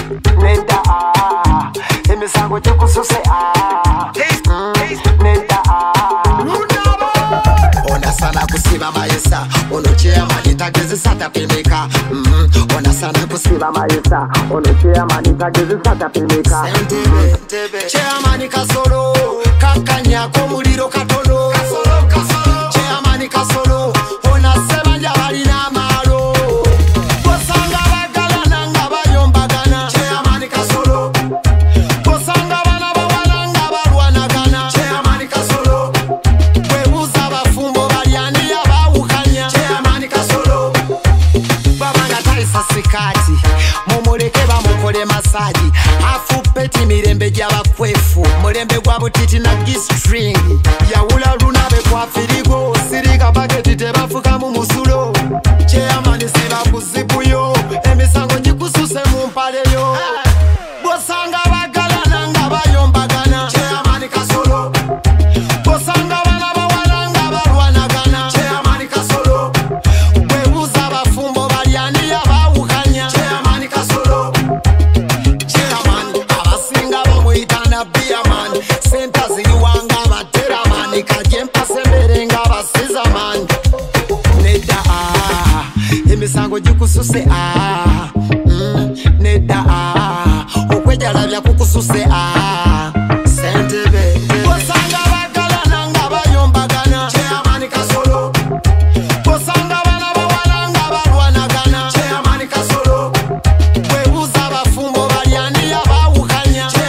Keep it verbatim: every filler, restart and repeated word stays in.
nenda ah emisango gikususe ah nenda ah ona sana kusiba mayesa ono chairman tageze sata pemeka ona sana kusiba mayesa ono chairman tageze sata pemeka chairman kasolo kankanya ko muliro katono kasolo kasolo chairman kasolo ona sebanja bali na malo bosanga bagala nga bayombagana chairman kasolo bosanga bana bawalanga balwanagana chairman kasolo webuza bafumbo balyani abawukanya chairman kasolo babana taisa sikati mumuleke bamukole masaji afupeti mirembe gy'abakwefu mulembe gwa butiti na gistring yawula lunabe kwa firigo sirika paketi tebafuka mu musulo chairman siba kuzibuyo emisango gikususe mu mpaleyo bosanga bagalana nga bayombagana chairman kasolo bosanga bana bawalanga balwanagana chairman kasolo webuza bafumbo balyani abawukanya chairman kasolo chairman abasinga bamuyitana biaman senta ziwanga bateraman kajempa sembere nga basizaman neda ah emisango gikususe ah neda ah okwejala bya kukususe ah sentebe